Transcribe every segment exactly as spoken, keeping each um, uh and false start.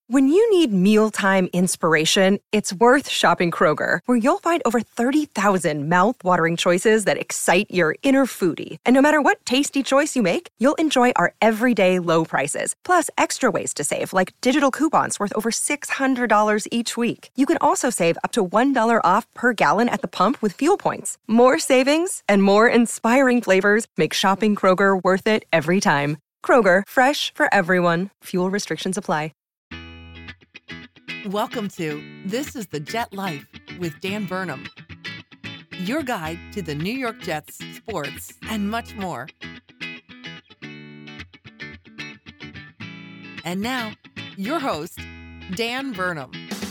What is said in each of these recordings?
When you need mealtime inspiration, it's worth shopping Kroger, where you'll find over thirty thousand mouth-watering choices that excite your inner foodie. And no matter what tasty choice you make, you'll enjoy our everyday low prices, plus extra ways to save, like digital coupons worth over six hundred dollars each week. You can also save up to one dollar off per gallon at the pump with fuel points. More savings and more inspiring flavors make shopping Kroger worth it every time. Kroger, fresh for everyone. Fuel restrictions apply. Welcome to This is the Jet Life with Dan Burnham, your guide to the New York Jets, sports, and much more. And now, your host, Dan Burnham.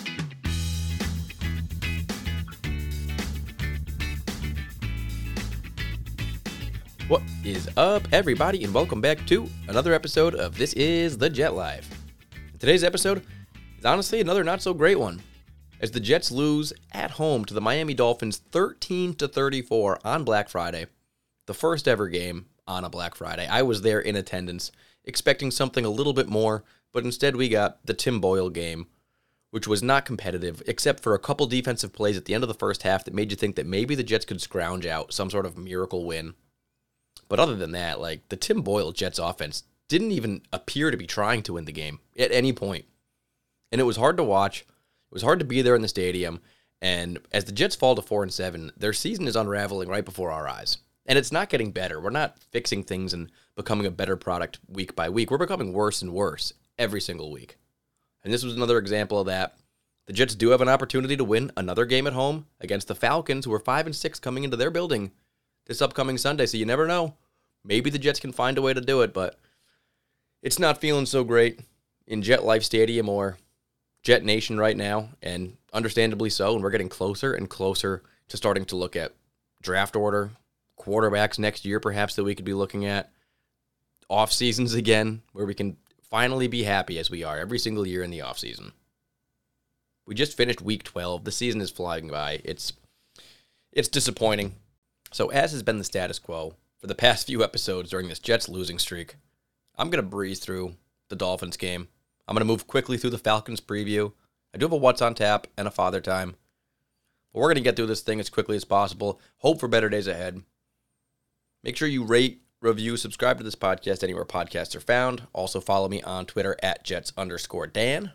What is up, everybody, and welcome back to another episode of This is the Jet Life. Today's episode is honestly another not-so-great one, as the Jets lose at home to the Miami Dolphins thirteen to thirty-four on Black Friday, the first ever game on a Black Friday. I was there in attendance, expecting something a little bit more, but instead we got the Tim Boyle game, which was not competitive, except for a couple defensive plays at the end of the first half that made you think that maybe the Jets could scrounge out some sort of miracle win. But other than that, like, the Tim Boyle Jets offense didn't even appear to be trying to win the game at any point. And it was hard to watch. It was hard to be there in the stadium. And as the Jets fall to four and seven, their season is unraveling right before our eyes. And it's not getting better. We're not fixing things and becoming a better product week by week. We're becoming worse and worse every single week. And this was another example of that. The Jets do have an opportunity to win another game at home against the Falcons, who are five and six coming into their building this upcoming Sunday. So you never know. Maybe the Jets can find a way to do it, but it's not feeling so great in Jet Life Stadium or Jet Nation right now, and understandably so, and we're getting closer and closer to starting to look at draft order, quarterbacks next year perhaps that we could be looking at, off seasons again, where we can finally be happy as we are every single year in the off season. We just finished week twelve. The season is flying by. It's it's disappointing. So as has been the status quo for the past few episodes during this Jets losing streak, I'm going to breeze through the Dolphins game. I'm going to move quickly through the Falcons preview. I do have a What's on Tap and a Father Time. But we're going to get through this thing as quickly as possible. Hope for better days ahead. Make sure you rate, review, subscribe to this podcast anywhere podcasts are found. Also follow me on Twitter at Jets underscore Dan.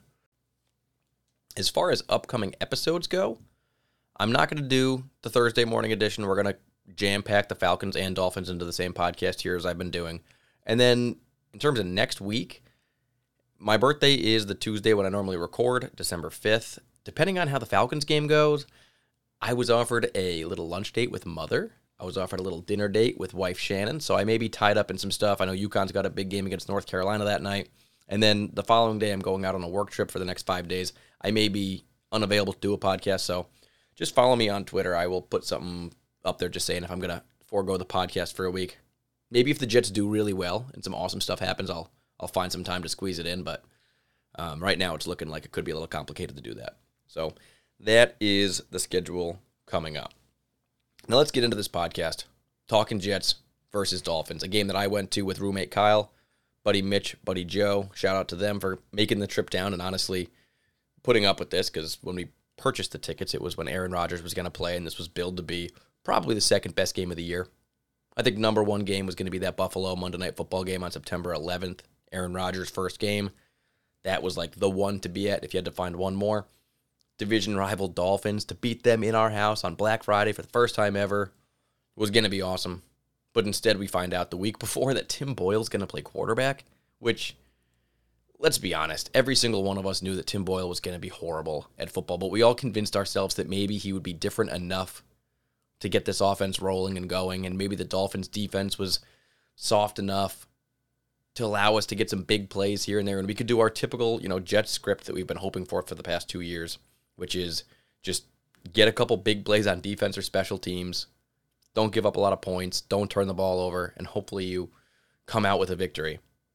As far as upcoming episodes go, I'm not going to do the Thursday morning edition. We're going to jam-pack the Falcons and Dolphins into the same podcast here as I've been doing. And then in terms of next week, my birthday is the Tuesday when I normally record, December fifth. Depending on how the Falcons game goes, I was offered a little lunch date with Mother. I was offered a little dinner date with wife Shannon, so I may be tied up in some stuff. I know UConn's got a big game against North Carolina that night. And then the following day, I'm going out on a work trip for the next five days. I may be unavailable to do a podcast, so just follow me on Twitter. I will put something up there just saying if I'm going to forego the podcast for a week. Maybe if the Jets do really well and some awesome stuff happens, I'll I'll find some time to squeeze it in, but um, right now it's looking like it could be a little complicated to do that. So that is the schedule coming up. Now let's get into this podcast. Talking Jets versus Dolphins, a game that I went to with roommate Kyle, buddy Mitch, buddy Joe. Shout out to them for making the trip down and honestly putting up with this, because when we purchased the tickets, it was when Aaron Rodgers was going to play, and this was billed to be probably the second best game of the year. I think number one game was going to be that Buffalo Monday Night Football game on September eleventh. Aaron Rodgers' first game. That was like the one to be at if you had to find one more. Division rival Dolphins, to beat them in our house on Black Friday for the first time ever was going to be awesome. But instead we find out the week before that Tim Boyle's going to play quarterback, which, let's be honest, every single one of us knew that Tim Boyle was going to be horrible at football, but we all convinced ourselves that maybe he would be different enough to get this offense rolling and going, and maybe the Dolphins' defense was soft enough to allow us to get some big plays here and there, and we could do our typical, you know, Jets script that we've been hoping for for the past two years, which is just get a couple big plays on defense or special teams, don't give up a lot of points, don't turn the ball over, and hopefully you come out with a victory.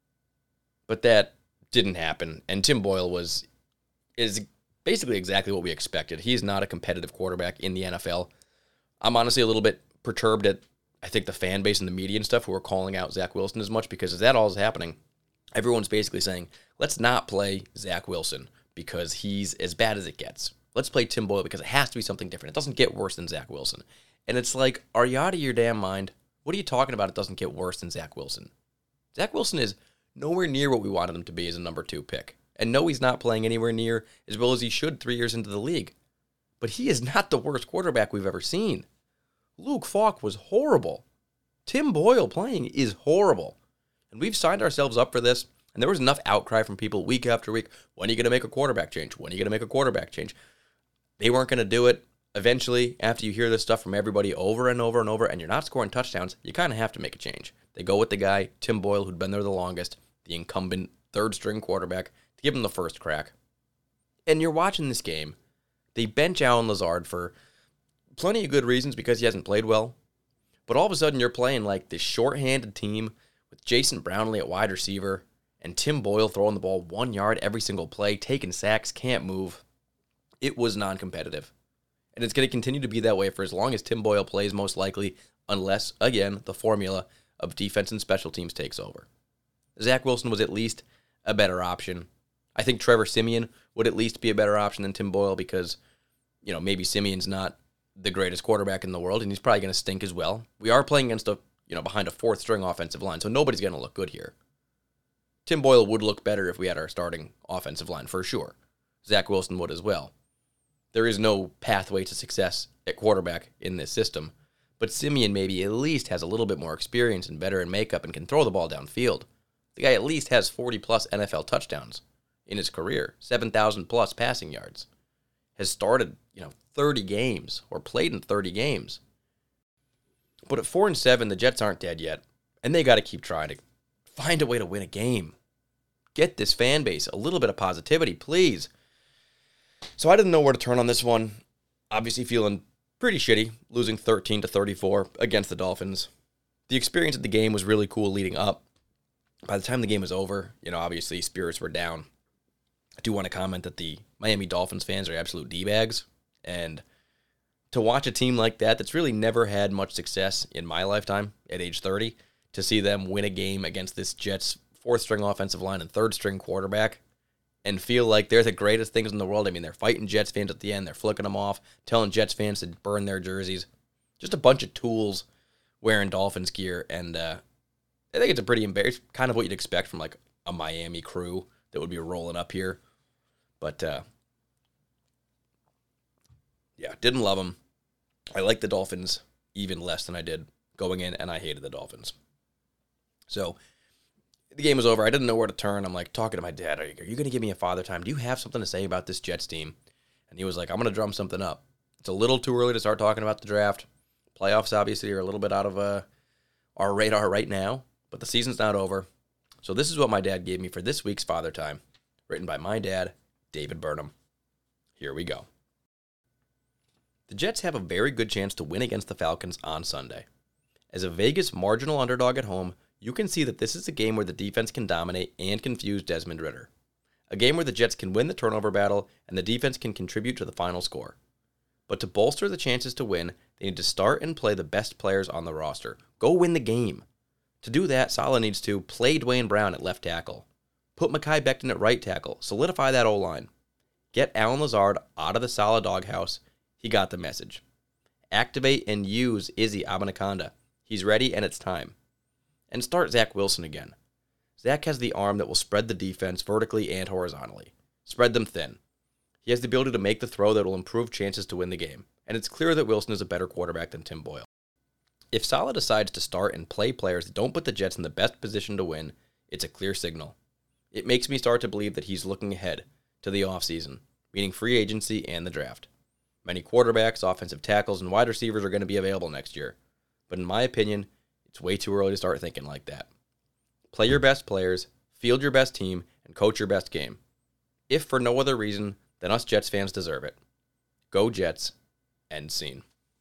But that didn't happen, and Tim Boyle was is basically exactly what we expected. He's not a competitive quarterback in the N F L. I'm honestly a little bit perturbed at, I think, the fan base and the media and stuff who are calling out Zach Wilson as much, because if that all is happening, everyone's basically saying, let's not play Zach Wilson. because he's as bad as it gets. Let's play Tim Boyle because it has to be something different. It doesn't get worse than Zach Wilson. And it's like, are you out of your damn mind? What are you talking about? It doesn't get worse than Zach Wilson. Zach Wilson is nowhere near what we wanted him to be as a number two pick. And no, he's not playing anywhere near as well as he should three years into the league. But he is not the worst quarterback we've ever seen. Luke Falk was horrible. Tim Boyle playing is horrible. And we've signed ourselves up for this. And there was enough outcry from people week after week. When are you going to make a quarterback change? When are you going to make a quarterback change? They weren't going to do it. Eventually, after you hear this stuff from everybody over and over and over, and you're not scoring touchdowns, you kind of have to make a change. They go with the guy, Tim Boyle, who'd been there the longest, the incumbent third-string quarterback, to give him the first crack. And you're watching this game. They bench Allen Lazard for plenty of good reasons because he hasn't played well. But all of a sudden, you're playing like this short-handed team with Jason Brownlee at wide receiver and Tim Boyle throwing the ball one yard every single play, taking sacks, can't move. It was non-competitive. And it's going to continue to be that way for as long as Tim Boyle plays, most likely, unless, again, the formula of defense and special teams takes over. Zach Wilson was at least a better option. I think Trevor Siemian would at least be a better option than Tim Boyle because, you know, maybe Simeon's not the greatest quarterback in the world, and he's probably going to stink as well. We are playing against a, you know, behind a fourth-string offensive line, so nobody's going to look good here. Tim Boyle would look better if we had our starting offensive line, for sure. Zach Wilson would as well. There is no pathway to success at quarterback in this system, but Siemian maybe at least has a little bit more experience and better in makeup and can throw the ball downfield. The guy at least has forty-plus N F L touchdowns in his career, seven thousand plus passing yards. Has started, you know, thirty games or played in thirty games. But at four and seven, the Jets aren't dead yet, and they got to keep trying to find a way to win a game. Get this fan base a little bit of positivity, please. So I didn't know where to turn on this one. Obviously feeling pretty shitty, losing thirteen to thirty-four against the Dolphins. The experience of the game was really cool leading up. By the time the game was over, you know, obviously spirits were down. I do want to comment that the Miami Dolphins fans are absolute D-bags. And to watch a team like that that's really never had much success in my lifetime at age thirty, to see them win a game against this Jets fourth-string offensive line and third-string quarterback and feel like they're the greatest things in the world. I mean, they're fighting Jets fans at the end. They're flicking them off, telling Jets fans to burn their jerseys. Just a bunch of tools wearing Dolphins gear. And uh, I think it's a pretty embarrassing, kind of what you'd expect from like a Miami crew that would be rolling up here. But, uh, yeah, didn't love them. I like the Dolphins even less than I did going in, and I hated the Dolphins. So the game was over. I didn't know where to turn. I'm like talking to my dad. Are you, are you going to give me a father time? Do you have something to say about this Jets team? And he was like, I'm going to drum something up. It's a little too early to start talking about the draft. Playoffs obviously are a little bit out of uh, our radar right now, but the season's not over. So this is what my dad gave me for this week's Father Time, written by my dad, David Burnham. Here we go. The Jets have a very good chance to win against the Falcons on Sunday. As a Vegas marginal underdog at home, you can see that this is a game where the defense can dominate and confuse Desmond Ridder. A game where the Jets can win the turnover battle and the defense can contribute to the final score. But to bolster the chances to win, they need to start and play the best players on the roster. Go win the game. To do that, Saleh needs to play Dwayne Brown at left tackle. Put Mekhi Becton at right tackle. Solidify that O-line. Get Allen Lazard out of the Saleh doghouse. He got the message. Activate and use Izzy Abanikanda. He's ready and it's time. And start Zach Wilson again. Zach has the arm that will spread the defense vertically and horizontally. Spread them thin. He has the ability to make the throw that will improve chances to win the game. And it's clear that Wilson is a better quarterback than Tim Boyle. If Saleh decides to start and play players that don't put the Jets in the best position to win, it's a clear signal. It makes me start to believe that he's looking ahead to the offseason, meaning free agency and the draft. Many quarterbacks, offensive tackles, and wide receivers are going to be available next year. But in my opinion, it's way too early to start thinking like that. Play your best players, field your best team, and coach your best game. If for no other reason than us Jets fans deserve it. Go Jets. End scene.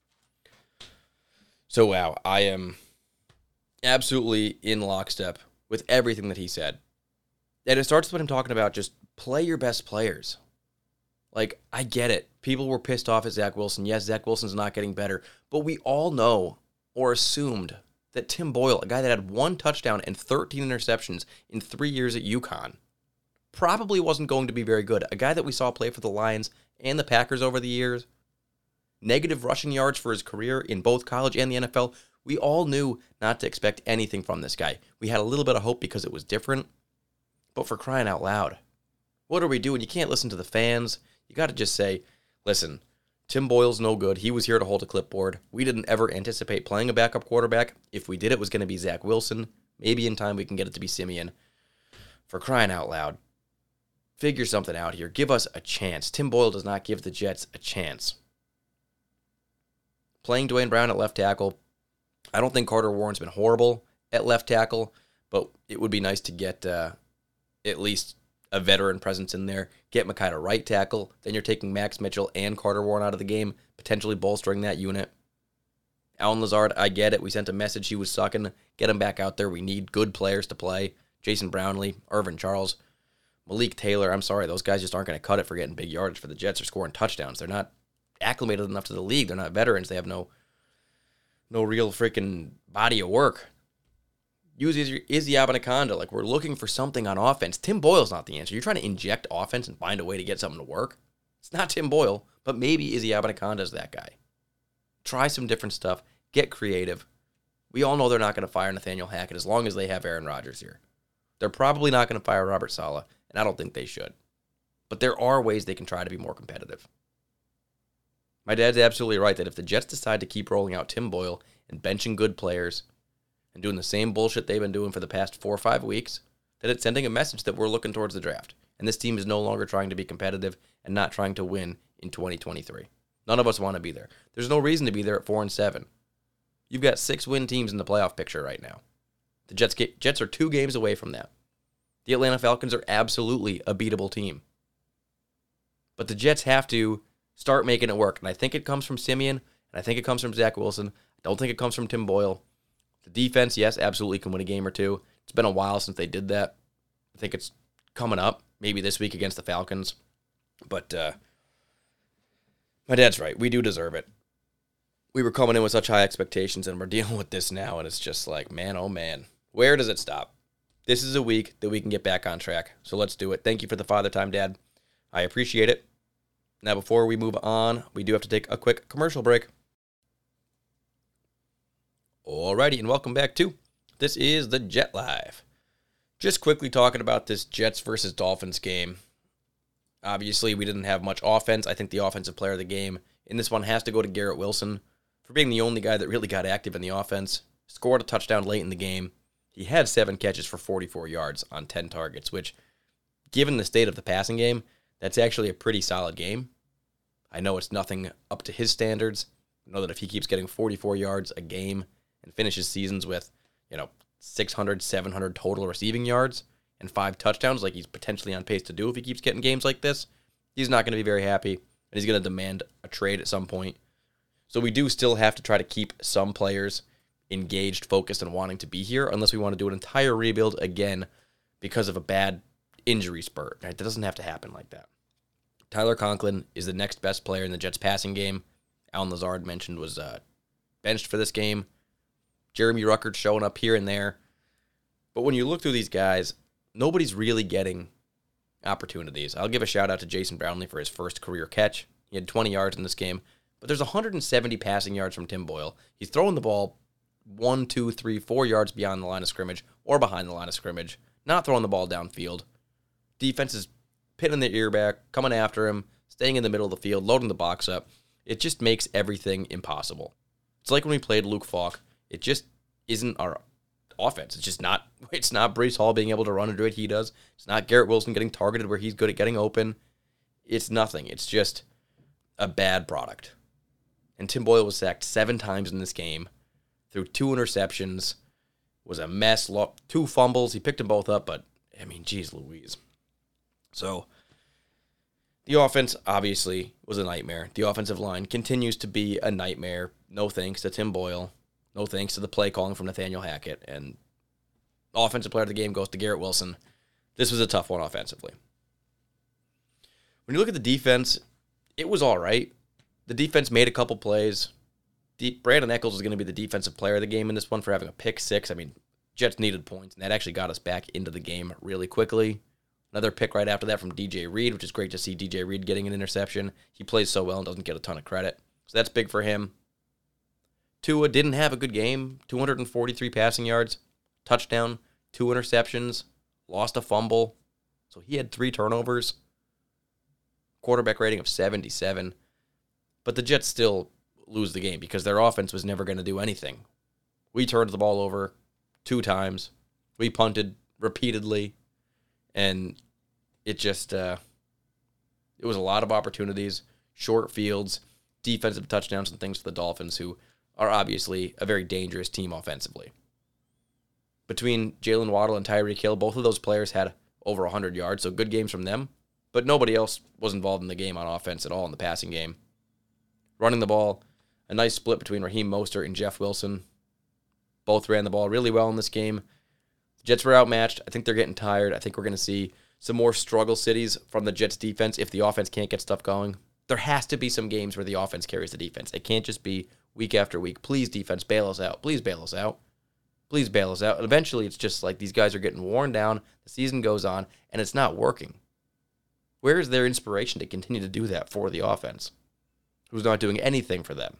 So wow, I am absolutely in lockstep with everything that he said. And it starts with him talking about just play your best players. Like, I get it. People were pissed off at Zach Wilson. Yes, Zach Wilson's not getting better. But we all know or assumed that Tim Boyle, a guy that had one touchdown and thirteen interceptions in three years at UConn, probably wasn't going to be very good. A guy that we saw play for the Lions and the Packers over the years, negative rushing yards for his career in both college and the N F L. We all knew not to expect anything from this guy. We had a little bit of hope because it was different, but for crying out loud, what are we doing? You can't listen to the fans. You got to just say, listen, Tim Boyle's no good. He was here to hold a clipboard. We didn't ever anticipate playing a backup quarterback. If we did, it was going to be Zach Wilson. Maybe in time we can get it to be Simeon. For crying out loud, figure something out here. Give us a chance. Tim Boyle does not give the Jets a chance. Playing Dwayne Brown at left tackle, I don't think Carter Warren's been horrible at left tackle, but it would be nice to get uh, at least a veteran presence in there. Get Mekhi to right tackle. Then you're taking Max Mitchell and Carter Warren out of the game, potentially bolstering that unit. Allen Lazard, I get it. We sent a message he was sucking. Get him back out there. We need good players to play. Jason Brownlee, Irvin Charles, Malik Taylor. I'm sorry, those guys just aren't going to cut it for getting big yardage for the Jets or scoring touchdowns. They're not acclimated enough to the league. They're not veterans. They have no no real freaking body of work. Use Izzy Abanikanda. Like, we're looking for something on offense. Tim Boyle's not the answer. You're trying to inject offense and find a way to get something to work. It's not Tim Boyle, but maybe Izzy Abanikanda is that guy. Try some different stuff. Get creative. We all know they're not going to fire Nathaniel Hackett as long as they have Aaron Rodgers here. They're probably not going to fire Robert Saleh, and I don't think they should. But there are ways they can try to be more competitive. My dad's absolutely right that if the Jets decide to keep rolling out Tim Boyle and benching good players and doing the same bullshit they've been doing for the past four or five weeks, that it's sending a message that we're looking towards the draft. And this team is no longer trying to be competitive and not trying to win in twenty twenty-three. None of us want to be there. There's no reason to be there at four and seven. You've got six win teams in the playoff picture right now. The Jets get, Jets are two games away from that. The Atlanta Falcons are absolutely a beatable team. But the Jets have to start making it work. And I think it comes from Simeon, and I think it comes from Zach Wilson. I don't think it comes from Tim Boyle. The defense, yes, absolutely can win a game or two. It's been a while since they did that. I think it's coming up, maybe this week against the Falcons. But uh, my dad's right. We do deserve it. We were coming in with such high expectations, and we're dealing with this now, and it's just like, man, oh man, where does it stop? This is a week that we can get back on track, so let's do it. Thank you for the father time, Dad. I appreciate it. Now, before we move on, we do have to take a quick commercial break. Alrighty, and welcome back to This is the Jet Live. Just quickly talking about this Jets versus Dolphins game. Obviously, we didn't have much offense. I think the offensive player of the game in this one has to go to Garrett Wilson for being the only guy that really got active in the offense. Scored a touchdown late in the game. He had seven catches for forty-four yards on ten targets, which, given the state of the passing game, that's actually a pretty solid game. I know it's nothing up to his standards. I know that if he keeps getting forty-four yards a game and finishes seasons with, you know, six hundred, seven hundred total receiving yards and five touchdowns, like he's potentially on pace to do if he keeps getting games like this, he's not going to be very happy, and he's going to demand a trade at some point. So we do still have to try to keep some players engaged, focused, and wanting to be here, unless we want to do an entire rebuild again because of a bad injury spurt. Right? That doesn't have to happen like that. Tyler Conklin is the next best player in the Jets passing game. Allen Lazard mentioned was uh, benched for this game. Jeremy Ruckert showing up here and there. But when you look through these guys, nobody's really getting opportunities. I'll give a shout out to Jason Brownlee for his first career catch. He had twenty yards in this game. But there's one hundred seventy passing yards from Tim Boyle. He's throwing the ball one, two, three, four yards beyond the line of scrimmage or behind the line of scrimmage. Not throwing the ball downfield. Defense is pinning their ear back, coming after him, staying in the middle of the field, loading the box up. It just makes everything impossible. It's like when we played Luke Falk. It just isn't our offense. It's just not, it's not Breece Hall being able to run and do what he does. It's not Garrett Wilson getting targeted where he's good at getting open. It's nothing. It's just a bad product. And Tim Boyle was sacked seven times in this game, threw two interceptions, was a mess, two fumbles. He picked them both up, but, I mean, geez Louise. So, the offense, obviously, was a nightmare. The offensive line continues to be a nightmare. No thanks to Tim Boyle. No thanks to the play calling from Nathaniel Hackett. And offensive player of the game goes to Garrett Wilson. This was a tough one offensively. When you look at the defense, it was all right. The defense made a couple plays. De- Brandon Echols is going to be the defensive player of the game in this one for having a pick six. I mean, Jets needed points, and that actually got us back into the game really quickly. Another pick right after that from D J Reed, which is great to see D J Reed getting an interception. He plays so well and doesn't get a ton of credit. So that's big for him. Tua didn't have a good game. two hundred forty-three passing yards, touchdown, two interceptions, lost a fumble. So he had three turnovers. Quarterback rating of seventy-seven. But the Jets still lose the game because their offense was never going to do anything. We turned the ball over two times. We punted repeatedly. And it just, uh, it was a lot of opportunities, short fields, defensive touchdowns and things for the Dolphins, who are obviously a very dangerous team offensively. Between Jalen Waddle and Tyreek Hill, both of those players had over one hundred yards, so good games from them. But nobody else was involved in the game on offense at all in the passing game. Running the ball, a nice split between Raheem Mostert and Jeff Wilson. Both ran the ball really well in this game. The Jets were outmatched. I think they're getting tired. I think we're going to see some more struggle cities from the Jets defense if the offense can't get stuff going. There has to be some games where the offense carries the defense. It can't just be week after week. Please, defense, bail us out. Please bail us out. Please bail us out. And eventually, it's just like these guys are getting worn down. The season goes on, and it's not working. Where is their inspiration to continue to do that for the offense, who's not doing anything for them?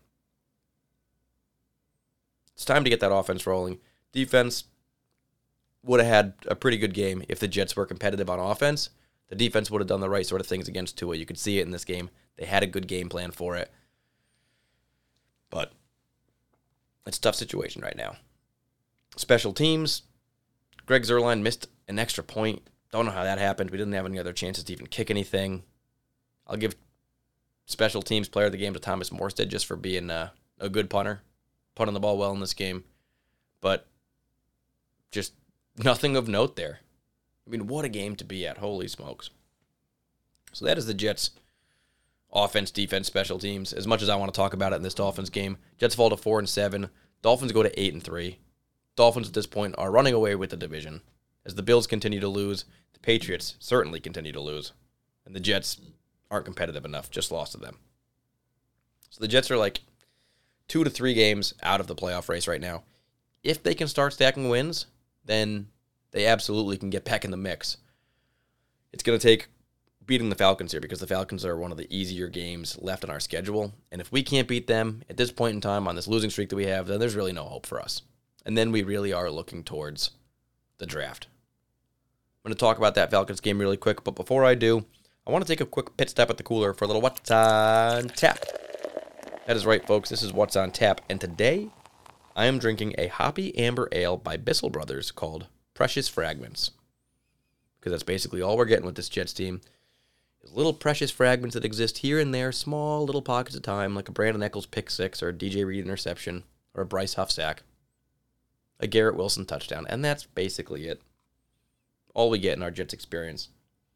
It's time to get that offense rolling. Defense would have had a pretty good game if the Jets were competitive on offense. The defense would have done the right sort of things against Tua. You could see it in this game. They had a good game plan for it. But it's a tough situation right now. Special teams, Greg Zuerlein missed an extra point. Don't know how that happened. We didn't have any other chances to even kick anything. I'll give special teams player of the game to Thomas Morstead just for being a, a good punter, punting the ball well in this game. But just nothing of note there. I mean, what a game to be at. Holy smokes. So that is the Jets' offense, defense, special teams. As much as I want to talk about it in this Dolphins game, Jets fall to four and seven. Dolphins go to eight and three. Dolphins at this point are running away with the division. As the Bills continue to lose, the Patriots certainly continue to lose. And the Jets aren't competitive enough, just lost to them. So the Jets are like two to three games out of the playoff race right now. If they can start stacking wins, then they absolutely can get back in the mix. It's going to take beating the Falcons here because the Falcons are one of the easier games left on our schedule. And if we can't beat them at this point in time on this losing streak that we have, then there's really no hope for us. And then we really are looking towards the draft. I'm going to talk about that Falcons game really quick, but before I do, I want to take a quick pit stop at the cooler for a little What's on Tap. That is right, folks. This is What's on Tap, and today I am drinking a hoppy amber ale by Bissell Brothers called Precious Fragments, because that's basically all we're getting with this Jets team. Is little precious fragments that exist here and there, small little pockets of time, like a Brandon Echols pick six or a D J Reed interception or a Bryce Huff sack, a Garrett Wilson touchdown, and that's basically it. All we get in our Jets experience.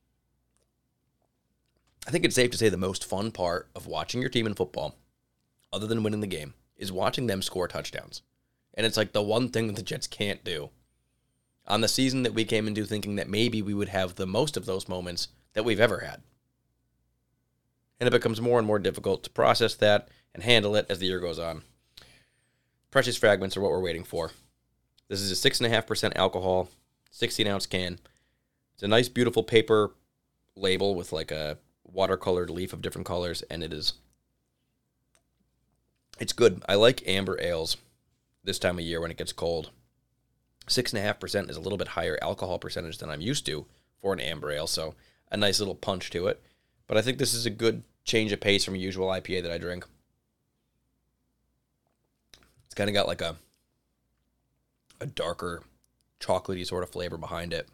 I think it's safe to say the most fun part of watching your team in football, other than winning the game, is watching them score touchdowns. And it's like the one thing that the Jets can't do. On the season that we came into thinking that maybe we would have the most of those moments that we've ever had. And it becomes more and more difficult to process that and handle it as the year goes on. Precious fragments are what we're waiting for. This is a six point five percent alcohol, sixteen ounce can. It's a nice, beautiful paper label with like a watercolored leaf of different colors, and it is, it's good. I like amber ales this time of year when it gets cold. six point five percent is a little bit higher alcohol percentage than I'm used to for an amber ale, so a nice little punch to it. But I think this is a good change of pace from a usual I P A that I drink. It's kind of got like a a darker, chocolatey sort of flavor behind it.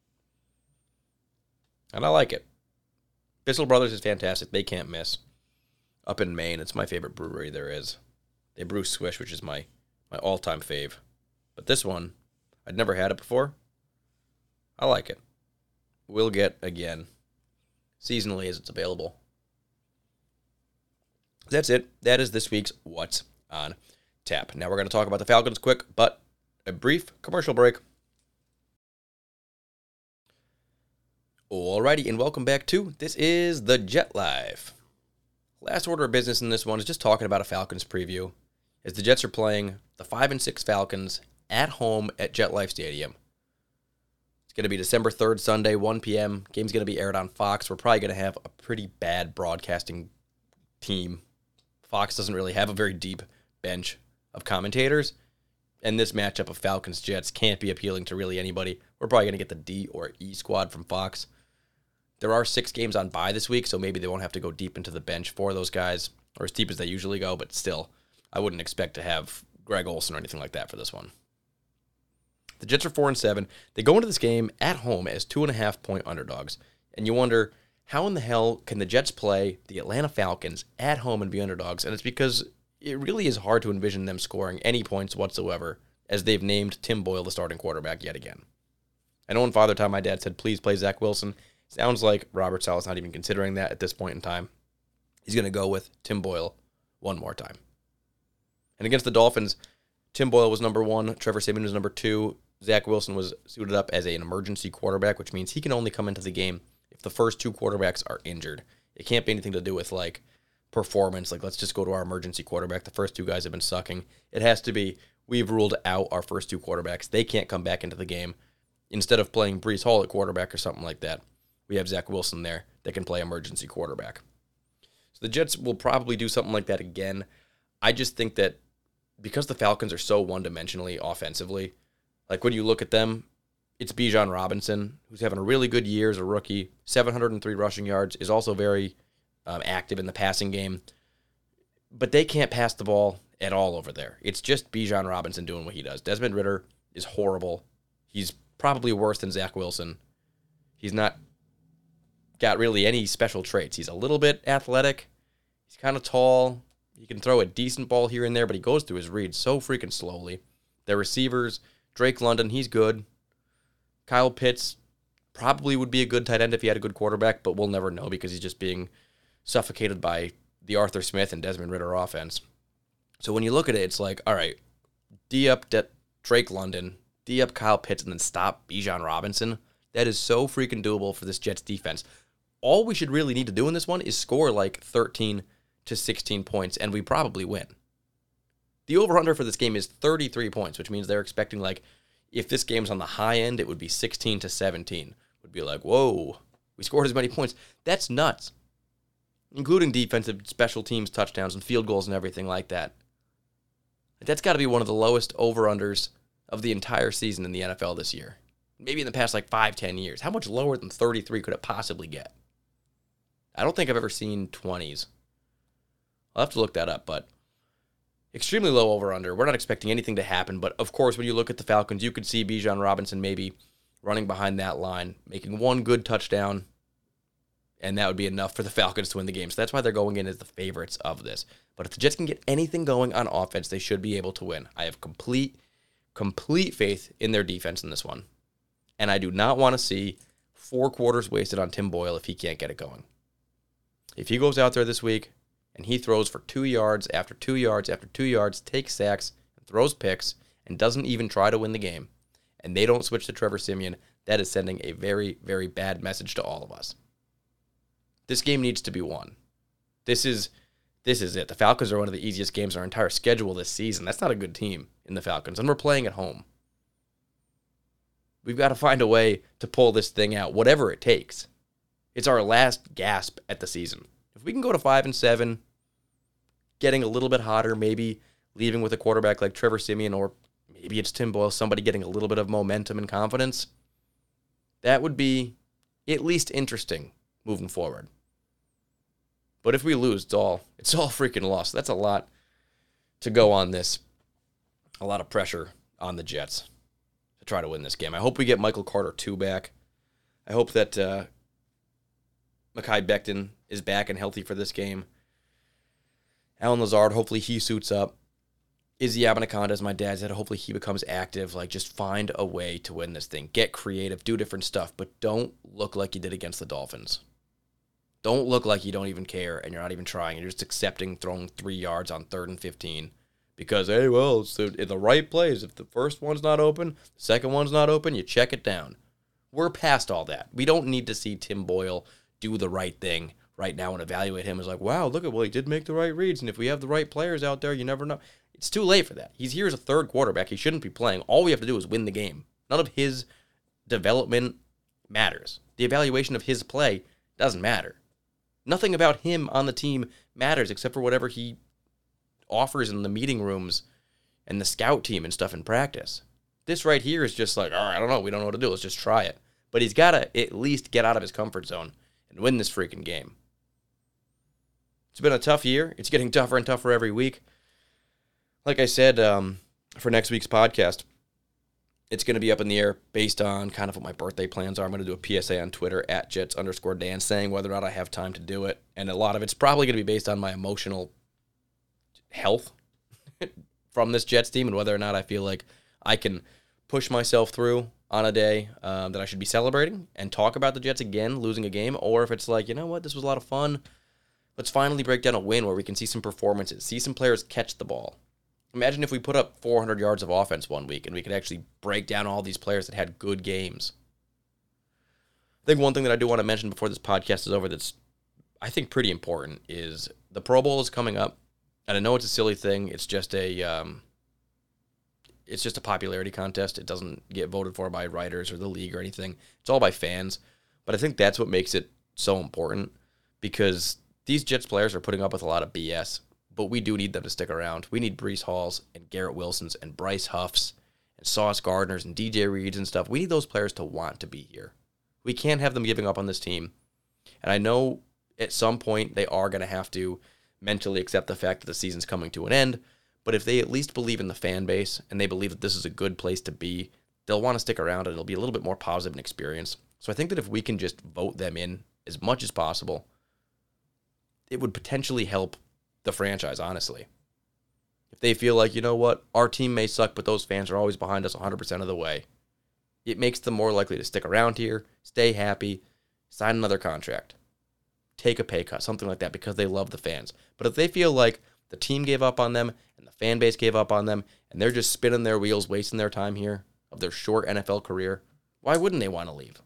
And I like it. Bissell Brothers is fantastic. They can't miss. Up in Maine, it's my favorite brewery there is. They brew Swish, which is my, my all-time fave. But this one, I'd never had it before. I like it. We'll get again, seasonally as it's available. That's it. That is this week's What's on Tap. Now we're going to talk about the Falcons quick, but a brief commercial break. Alrighty, and welcome back to This is the Jet Life. Last order of business in this one is just talking about a Falcons preview, as the Jets are playing the five and six Falcons at home at Jet Life Stadium. It's going to be December third, Sunday, one p.m. Game's going to be aired on Fox. We're probably going to have a pretty bad broadcasting team. Fox doesn't really have a very deep bench of commentators, and this matchup of Falcons-Jets can't be appealing to really anybody. We're probably going to get the D or E squad from Fox. There are six games on bye this week, so maybe they won't have to go deep into the bench for those guys, or as deep as they usually go, but still, I wouldn't expect to have Greg Olsen or anything like that for this one. The Jets are four and seven. They go into this game at home as two and a half point underdogs. And you wonder, how in the hell can the Jets play the Atlanta Falcons at home and be underdogs? And it's because it really is hard to envision them scoring any points whatsoever, as they've named Tim Boyle the starting quarterback yet again. I know in Father Time my dad said, please play Zach Wilson. Sounds like Robert Saleh's not even considering that at this point in time. He's going to go with Tim Boyle one more time. And against the Dolphins, Tim Boyle was number one, Trevor Siemian was number two. Zach Wilson was suited up as an emergency quarterback, which means he can only come into the game if the first two quarterbacks are injured. It can't be anything to do with, like, performance, like, let's just go to our emergency quarterback. The first two guys have been sucking. It has to be, we've ruled out our first two quarterbacks. They can't come back into the game. Instead of playing Breece Hall at quarterback or something like that, we have Zach Wilson there that can play emergency quarterback. So the Jets will probably do something like that again. I just think that because the Falcons are so one-dimensionally offensively, like when you look at them, it's Bijan Robinson, who's having a really good year as a rookie, seven hundred three rushing yards, is also very um, active in the passing game. But they can't pass the ball at all over there. It's just Bijan Robinson doing what he does. Desmond Ridder is horrible. He's probably worse than Zach Wilson. He's not got really any special traits. He's a little bit athletic. He's kind of tall. He can throw a decent ball here and there, but he goes through his reads so freaking slowly. Their receivers, Drake London, he's good. Kyle Pitts probably would be a good tight end if he had a good quarterback, but we'll never know because he's just being suffocated by the Arthur Smith and Desmond Ridder offense. So when you look at it, it's like, all right, D up De- Drake London, D up Kyle Pitts, and then stop Bijan Robinson. That is so freaking doable for this Jets defense. All we should really need to do in this one is score like thirteen to sixteen points, and we probably win. The over-under for this game is thirty-three points, which means they're expecting, like, if this game's on the high end, it would be sixteen to seventeen. Would be like, whoa, we scored as many points. That's nuts. Including defensive, special teams, touchdowns, and field goals and everything like that. That's got to be one of the lowest over-unders of the entire season in the N F L this year. Maybe in the past, like, five, ten years. How much lower than thirty-three could it possibly get? I don't think I've ever seen twenties. I'll have to look that up, but extremely low over-under. We're not expecting anything to happen, but of course, when you look at the Falcons, you could see Bijan Robinson maybe running behind that line, making one good touchdown, and that would be enough for the Falcons to win the game. So that's why they're going in as the favorites of this. But if the Jets can get anything going on offense, they should be able to win. I have complete, complete faith in their defense in this one. And I do not want to see four quarters wasted on Tim Boyle if he can't get it going. If he goes out there this week and he throws for two yards after two yards after two yards, takes sacks, and throws picks, and doesn't even try to win the game, and they don't switch to Trevor Siemian, that is sending a very, very bad message to all of us. This game needs to be won. This is this is it. The Falcons are one of the easiest games on our entire schedule this season. That's not a good team in the Falcons, and we're playing at home. We've got to find a way to pull this thing out, whatever it takes. It's our last gasp at the season. If we can go to five and seven, getting a little bit hotter, maybe leaving with a quarterback like Trevor Siemian, or maybe it's Tim Boyle, somebody getting a little bit of momentum and confidence, that would be at least interesting moving forward. But if we lose, it's all it's all freaking lost. That's a lot to go on this. A lot of pressure on the Jets to try to win this game. I hope we get Michael Carter two back. I hope that uh, Mekhi Becton is back and healthy for this game. Alan Lazard, hopefully he suits up. Izzy Abanikanda, as my dad said, hopefully he becomes active. Like, just find a way to win this thing. Get creative, do different stuff, but don't look like you did against the Dolphins. Don't look like you don't even care and you're not even trying. You're just accepting throwing three yards on third and fifteen because, hey, well, it's in the right place. If the first one's not open, the second one's not open, you check it down. We're past all that. We don't need to see Tim Boyle do the right thing right now and evaluate him as like, wow, look at, well, he did make the right reads, and if we have the right players out there, you never know. It's too late for that. He's here as a third quarterback. He shouldn't be playing. All we have to do is win the game. None of his development matters. The evaluation of his play doesn't matter. Nothing about him on the team matters except for whatever he offers in the meeting rooms and the scout team and stuff in practice. This right here is just like, all right, I don't know. We don't know what to do. Let's just try it. But he's got to at least get out of his comfort zone and win this freaking game. It's been a tough year. It's getting tougher and tougher every week. Like I said, um, for next week's podcast, it's going to be up in the air based on kind of what my birthday plans are. I'm going to do a P S A on Twitter at Jets underscore Dan saying whether or not I have time to do it. And a lot of it's probably going to be based on my emotional health from this Jets team and whether or not I feel like I can push myself through on a day um, that I should be celebrating and talk about the Jets again losing a game, or if it's like, you know what, this was a lot of fun. Let's finally break down a win where we can see some performances, see some players catch the ball. Imagine if we put up four hundred yards of offense one week and we could actually break down all these players that had good games. I think one thing that I do want to mention before this podcast is over that's, I think, pretty important is the Pro Bowl is coming up. And I know it's a silly thing. It's just a um, it's just a popularity contest. It doesn't get voted for by writers or the league or anything. It's all by fans. But I think that's what makes it so important because these Jets players are putting up with a lot of B S, but we do need them to stick around. We need Breece Halls and Garrett Wilsons and Bryce Huffs and Sauce Gardners and D J Reeds and stuff. We need those players to want to be here. We can't have them giving up on this team. And I know at some point they are going to have to mentally accept the fact that the season's coming to an end, but if they at least believe in the fan base and they believe that this is a good place to be, they'll want to stick around and it'll be a little bit more positive an experience. So I think that if we can just vote them in as much as possible, it would potentially help the franchise, honestly. If they feel like, you know what, our team may suck, but those fans are always behind us one hundred percent of the way, it makes them more likely to stick around here, stay happy, sign another contract, take a pay cut, something like that, because they love the fans. But if they feel like the team gave up on them and the fan base gave up on them and they're just spinning their wheels, wasting their time here of their short N F L career, why wouldn't they want to leave?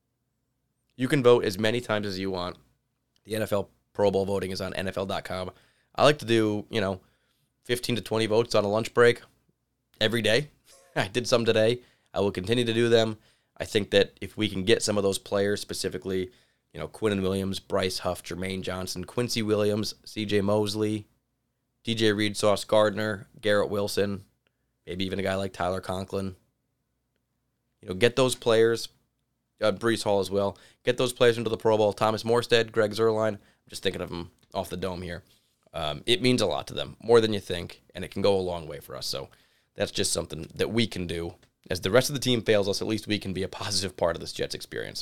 You can vote as many times as you want. The N F L Pro Bowl voting is on N F L dot com. I like to do, you know, fifteen to twenty votes on a lunch break every day. I did some today. I will continue to do them. I think that if we can get some of those players, specifically, you know, Quinnen Williams, Bryce Huff, Jermaine Johnson, Quincy Williams, C J Mosley, D J Reed, Sauce Gardner, Garrett Wilson, maybe even a guy like Tyler Conklin. You know, get those players, uh, Breece Hall as well, get those players into the Pro Bowl. Thomas Morstead, Greg Zuerlein, I'm just thinking of them off the dome here. Um, it means a lot to them, more than you think, and it can go a long way for us. So that's just something that we can do. As the rest of the team fails us, at least we can be a positive part of this Jets experience.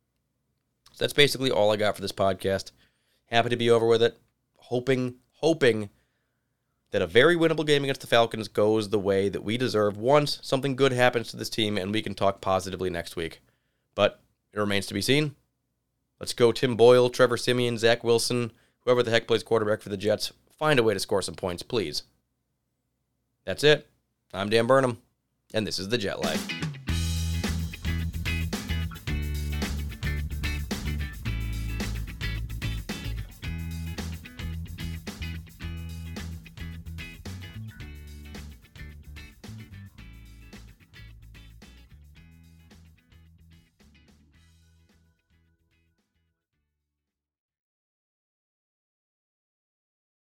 So that's basically all I got for this podcast. Happy to be over with it. Hoping, hoping that a very winnable game against the Falcons goes the way that we deserve once something good happens to this team and we can talk positively next week. But it remains to be seen. Let's go Tim Boyle, Trevor Siemian, Zach Wilson, whoever the heck plays quarterback for the Jets. Find a way to score some points, please. That's it. I'm Dan Burnham, and this is The Jet Life.